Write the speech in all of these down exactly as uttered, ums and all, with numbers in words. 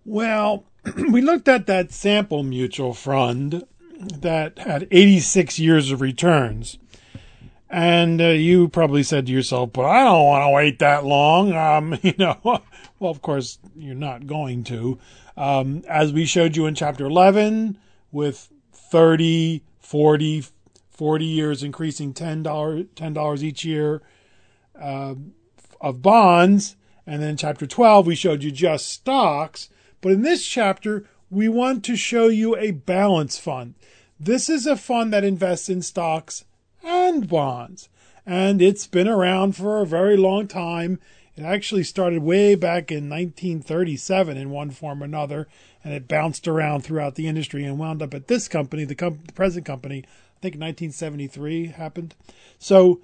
Well, we looked at that sample mutual fund that had eighty-six years of returns. And uh, you probably said to yourself, but I don't want to wait that long. Um, you know, well, of course, you're not going to. Um, as we showed you in chapter eleven, with thirty, forty, forty years increasing ten dollars, ten dollars each year uh, of bonds. And then chapter twelve, we showed you just stocks. But in this chapter, we want to show you a balance fund. This is a fund that invests in stocks and bonds. And it's been around for a very long time. It actually started way back in nineteen thirty-seven in one form or another, and it bounced around throughout the industry and wound up at this company, the, com- the present company, I think nineteen seventy-three happened. So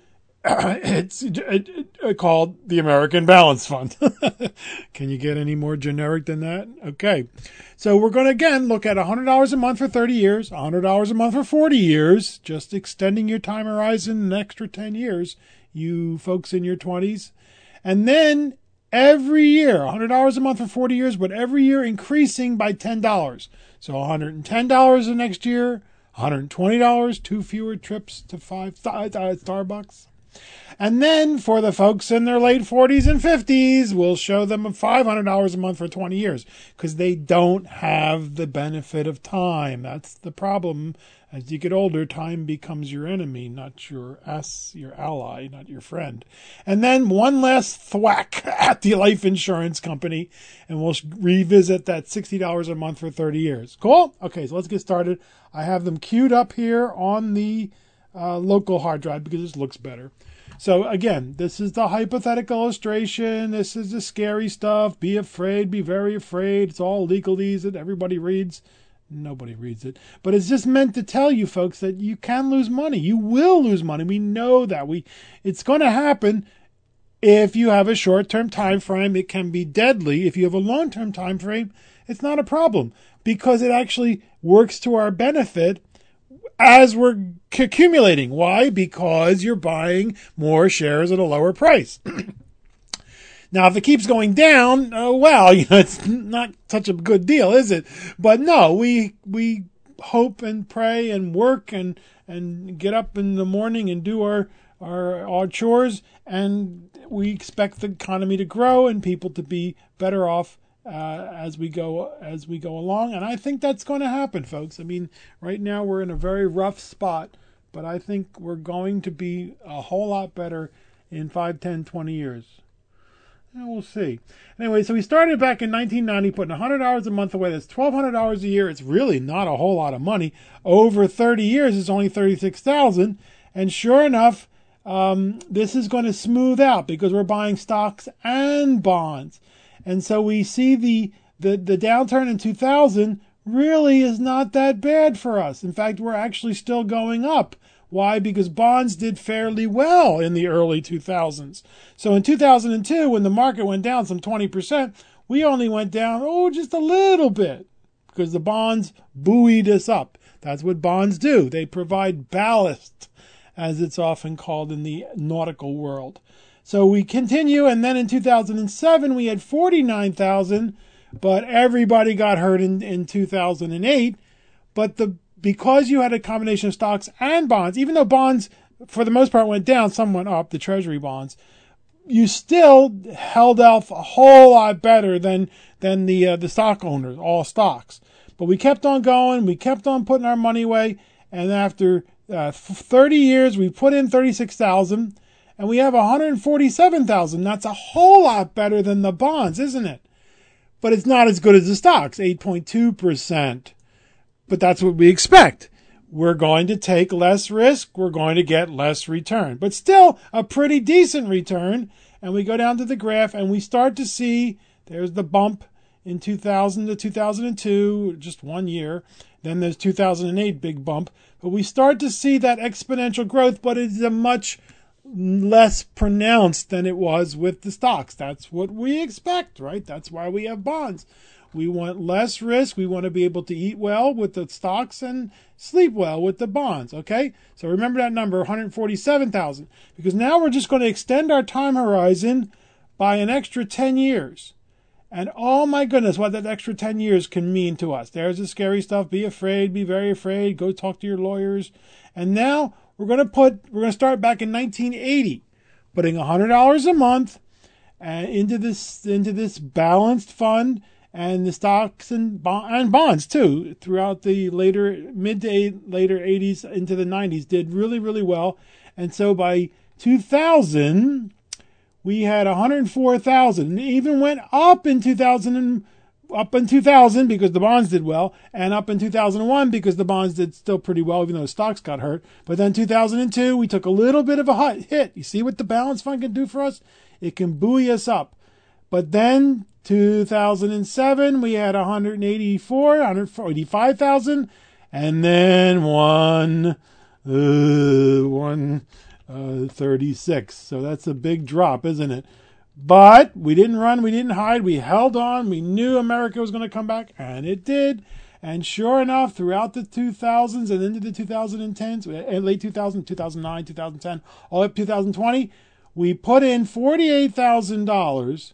it's it, it, it called the American Balance Fund. Can you get any more generic than that? Okay. So we're going to, again, look at one hundred dollars a month for thirty years, one hundred dollars a month for forty years, just extending your time horizon an extra ten years, you folks in your twenties. And then every year, one hundred dollars a month for forty years, but every year increasing by ten dollars. So one hundred ten dollars the next year, one hundred twenty dollars, two fewer trips to five th- uh, Starbucks. And then for the folks in their late forties and fifties, we'll show them five hundred dollars a month for twenty years because they don't have the benefit of time. That's the problem. As you get older, time becomes your enemy, not your ass, your ally, not your friend. And then one last thwack at the life insurance company, and we'll revisit that sixty dollars a month for thirty years. Cool? Okay, so let's get started. I have them queued up here on the uh, local hard drive because this looks better. So again, this is the hypothetical illustration. This is the scary stuff. Be afraid, be very afraid. It's all legalese that everybody reads. Nobody reads it. But it's just meant to tell you folks that you can lose money. You will lose money. We know that. We it's going to happen if you have a short-term time frame. It can be deadly. If you have a long-term time frame, it's not a problem because it actually works to our benefit as we're accumulating. Why? Because you're buying more shares at a lower price. Now, if it keeps going down, uh, well, you know, it's not such a good deal, is it? But no, we we hope and pray and work and and get up in the morning and do our our, our chores, and we expect the economy to grow and people to be better off Uh, as we go as we go along. And I think that's going to happen, folks. I mean, right now we're in a very rough spot, but I think we're going to be a whole lot better in five, ten, twenty years. And we'll see. Anyway, so we started back in nineteen ninety, putting one hundred dollars a month away. That's twelve hundred dollars a year. It's really not a whole lot of money. Over thirty years, it's only thirty-six thousand dollars. And sure enough, um, this is going to smooth out because we're buying stocks and bonds. And so we see the, the, the downturn in two thousand really is not that bad for us. In fact, we're actually still going up. Why? Because bonds did fairly well in the early two thousands. So in two thousand two, when the market went down some twenty percent, we only went down, oh, just a little bit because the bonds buoyed us up. That's what bonds do. They provide ballast, as it's often called in the nautical world. So we continue, and then in two thousand seven, we had forty-nine thousand, but everybody got hurt in, in two thousand eight. But the because you had a combination of stocks and bonds, even though bonds, for the most part, went down, some went up, the treasury bonds, you still held out a whole lot better than, than the, uh, the stock owners, all stocks. But we kept on going, we kept on putting our money away, and after uh, thirty years, we put in thirty-six thousand. And we have one hundred forty-seven thousand. That's a whole lot better than the bonds, isn't it? But it's not as good as the stocks, eight point two percent. But that's what we expect. We're going to take less risk. We're going to get less return. But still a pretty decent return. And we go down to the graph and we start to see, there's the bump in two thousand to two thousand two, just one year. Then there's two thousand eight, big bump. But we start to see that exponential growth, but it's a much less pronounced than it was with the stocks. That's what we expect, right? That's why we have bonds. We want less risk. We want to be able to eat well with the stocks and sleep well with the bonds, okay? So remember that number, one hundred forty-seven thousand, because now we're just going to extend our time horizon by an extra ten years. And oh my goodness, what that extra ten years can mean to us. There's the scary stuff. Be afraid, be very afraid. Go talk to your lawyers. And now we're going to put, we're going to start back in nineteen eighty, putting one hundred dollars a month uh, into this, into this balanced fund, and the stocks and, bond, and bonds too throughout the later, mid to eight, later eighties into the nineties did really, really well. And so by two thousand, we had one hundred four thousand, and it even went up in two thousand, and up in two thousand because the bonds did well, and up in two thousand one because the bonds did still pretty well, even though the stocks got hurt. But then two thousand two, we took a little bit of a hit. You see what the balance fund can do for us? It can buoy us up. But then two thousand seven, we had one hundred eighty-four, one hundred eighty-five thousand, and then one, uh, one, uh, thirty-six. So that's a big drop, isn't it? But we didn't run, we didn't hide, we held on. We knew America was going to come back, and it did. And sure enough, throughout the two thousands and into the twenty tens, late two thousand, two thousand nine, two thousand ten, all up to two thousand twenty, we put in forty-eight thousand dollars.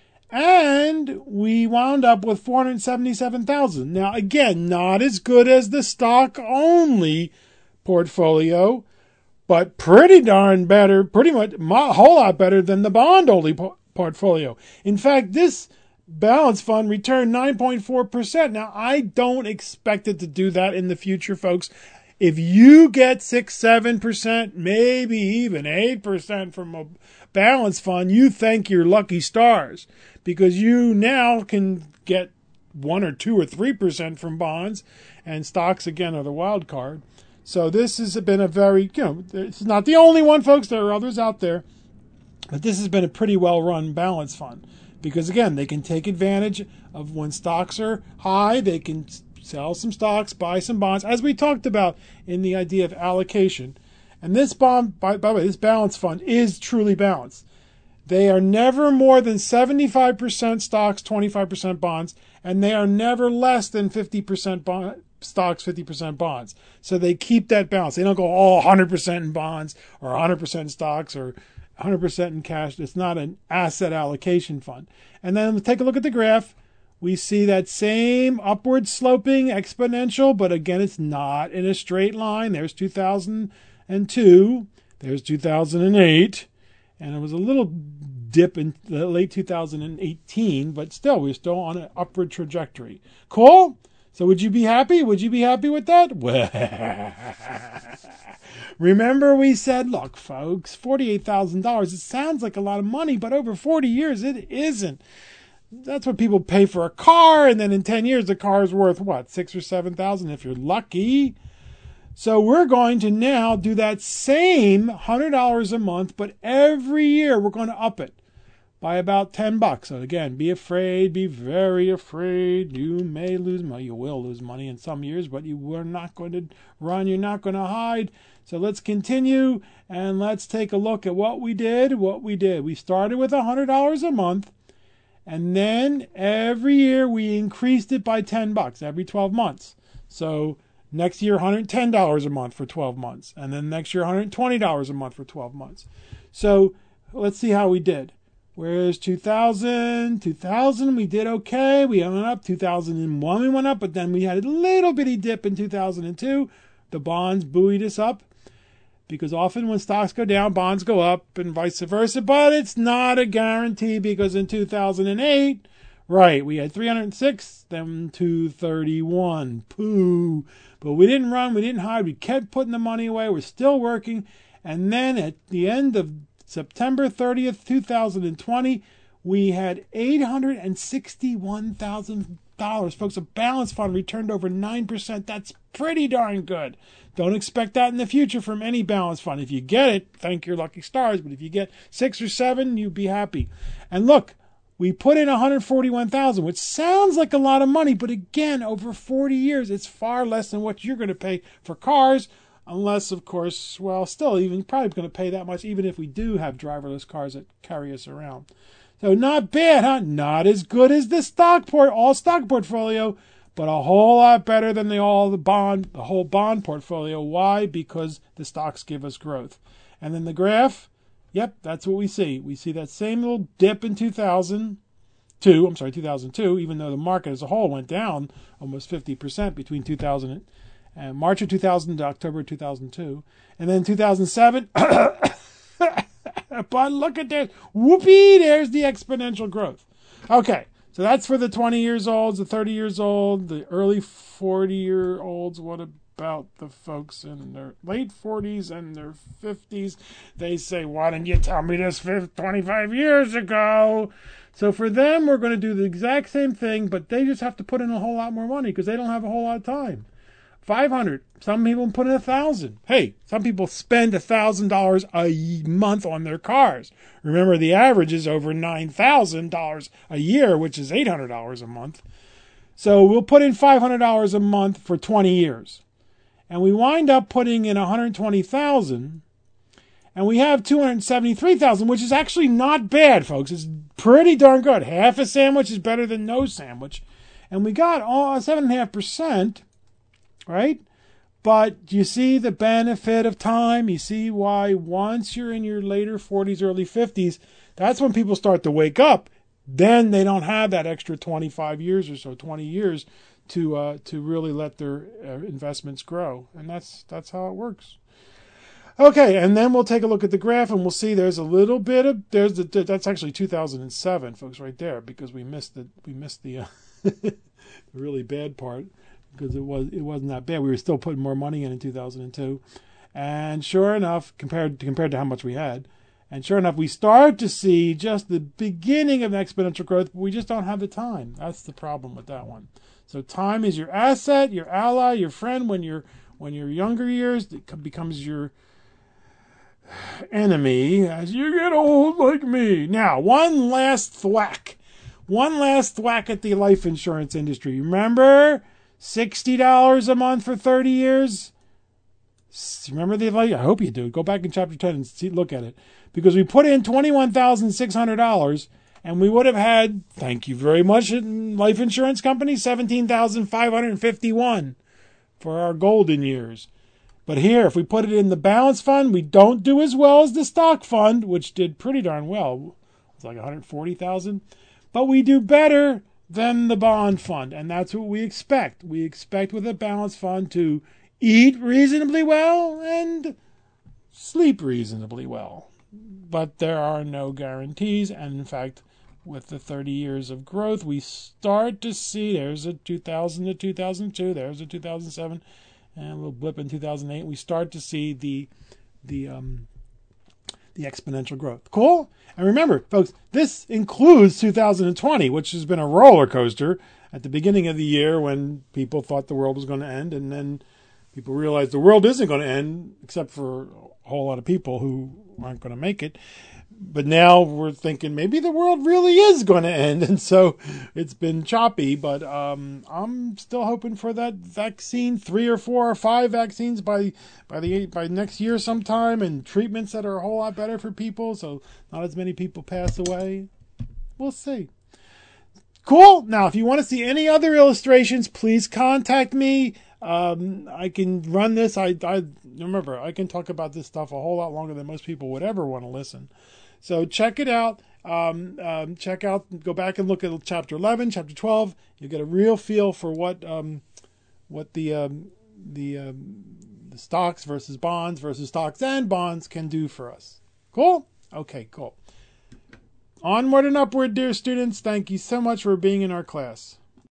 And we wound up with four hundred seventy-seven thousand dollars. Now, again, not as good as the stock-only portfolio, but pretty darn better, pretty much a whole lot better than the bond-only po- portfolio. In fact, this balance fund returned nine point four percent. Now, I don't expect it to do that in the future, folks. If you get six, seven percent, maybe even eight percent from a balance fund, you thank your lucky stars, because you now can get one or two or three percent from bonds, and stocks again are the wild card. So this has been a very, you know, it's not the only one, folks. There are others out there, but this has been a pretty well run balance fund, because again, they can take advantage of when stocks are high. They can sell some stocks, buy some bonds, as we talked about in the idea of allocation. And this bond, by, by the way, this balance fund is truly balanced. They are never more than seventy-five percent stocks, twenty-five percent bonds, and they are never less than fifty percent bond, stocks, fifty percent bonds. So they keep that balance. They don't go all one hundred percent in bonds or one hundred percent in stocks or one hundred percent in cash. It's not an asset allocation fund. And then let's take a look at the graph. We see that same upward sloping exponential, but again, it's not in a straight line. There's two thousand two, there's two thousand eight, and it was a little dip in the late two thousand eighteen, but still, we're still on an upward trajectory. Cool? So would you be happy? Would you be happy with that? Well, remember we said, look, folks, forty-eight thousand dollars, it sounds like a lot of money, but over forty years, it isn't. That's what people pay for a car, and then in ten years, the car is worth, what, six or seven thousand if you're lucky. So we're going to now do that same one hundred dollars a month, but every year we're going to up it by about ten bucks. So again, be afraid, be very afraid. You may lose money. You will lose money in some years, but you are not going to run. You're not going to hide. So let's continue, and let's take a look at what we did, what we did. We started with one hundred dollars a month, and then every year we increased it by ten bucks every twelve months. So next year, one hundred ten dollars a month for twelve months. And then next year, one hundred twenty dollars a month for twelve months. So let's see how we did. Whereas two thousand, two thousand, we did okay. We went up. two thousand one, we went up. But then we had a little bitty dip in two thousand two. The bonds buoyed us up, because often when stocks go down, bonds go up and vice versa. But it's not a guarantee, because in two thousand eight, right, we had three hundred six, then two thirty-one. Pooh. But we didn't run, we didn't hide, we kept putting the money away, we're still working. And then at the end of September thirtieth, two thousand twenty, we had eight hundred sixty-one thousand dollars. Folks, a balance fund returned over nine percent. That's pretty darn good. Don't expect that in the future from any balance fund. If you get it, thank your lucky stars. But if you get six or seven, you'd be happy. And look, we put in one hundred forty-one thousand dollars, which sounds like a lot of money, but again, over forty years, it's far less than what you're going to pay for cars, unless, of course, well, still, even probably going to pay that much, even if we do have driverless cars that carry us around. So not bad, huh? Not as good as the stock port, all stock portfolio, but a whole lot better than the all the bond, the whole bond portfolio. Why? Because the stocks give us growth. And then the graph. Yep, that's what we see. We see that same little dip in two thousand, two, I'm sorry, two thousand two, even though the market as a whole went down almost fifty percent between two thousand and March of two thousand to October two thousand two. And then two thousand seven, but look at this. Whoopee, there's the exponential growth. Okay, so that's for the twenty years olds, the thirty years old, the early forty year olds. What about the folks in their late forties and their fifties? They say, why didn't you tell me this twenty-five years ago? So for them, we're going to do the exact same thing, but they just have to put in a whole lot more money because they don't have a whole lot of time. five hundred. Some people put in one thousand. Hey, some people spend one thousand dollars a month on their cars. Remember, the average is over nine thousand dollars a year, which is eight hundred dollars a month. So we'll put in five hundred dollars a month for twenty years. And we wind up putting in one hundred twenty thousand dollars. And we have two hundred seventy-three thousand dollars, which is actually not bad, folks. It's pretty darn good. Half a sandwich is better than no sandwich. And we got all seven point five percent. Right? But you see the benefit of time. You see why once you're in your later forties, early fifties, that's when people start to wake up. Then they don't have that extra twenty-five years or so, twenty years to uh, to really let their uh, investments grow. And that's that's how it works. Okay, and then we'll take a look at the graph and we'll see there's a little bit of there's the, that's actually two thousand seven, folks, right there, because we missed the we missed the, uh, the really bad part. Because it was it wasn't that bad. We were still putting more money in in two thousand two, and sure enough, compared to, compared to how much we had, and sure enough, we start to see just the beginning of exponential growth. But we just don't have the time. That's the problem with that one. So time is your asset, your ally, your friend. When you're when you're younger years, it becomes your enemy as you get old, like me. Now, one last thwack, one last thwack at the life insurance industry. Remember? sixty dollars a month for thirty years. Remember the I hope you do. Go back in chapter ten and see, look at it. Because we put in twenty-one thousand six hundred dollars and we would have had, thank you very much, life insurance company, seventeen thousand five hundred fifty-one dollars for our golden years. But here, if we put it in the balance fund, we don't do as well as the stock fund, which did pretty darn well. It's like one hundred forty thousand dollars. But we do better than the bond fund, and that's what we expect. We expect with a balance fund to eat reasonably well and sleep reasonably well. But there are no guarantees, and in fact, with the thirty years of growth, we start to see there's a two thousand to two thousand two, there's a two thousand seven, and a little blip in two thousand eight. We start to see the the um the exponential growth. Cool? And remember, folks, this includes two thousand twenty, which has been a roller coaster at the beginning of the year when people thought the world was going to end, and then people realized the world isn't going to end, except for a whole lot of people who aren't going to make it. But now we're thinking maybe the world really is going to end, and so it's been choppy. But um, I'm still hoping for that vaccine, three or four or five vaccines by by the by next year sometime, and treatments that are a whole lot better for people, so not as many people pass away. We'll see. Cool. Now, if you want to see any other illustrations, please contact me. Um, I can run this. I, I remember I can talk about this stuff a whole lot longer than most people would ever want to listen. So check it out. Um, um, check out, go back and look at chapter eleven, chapter twelve. You'll get a real feel for what um, what the um, the um, the stocks versus bonds versus stocks and bonds can do for us. Cool? Okay, cool. Onward and upward, dear students. Thank you so much for being in our class.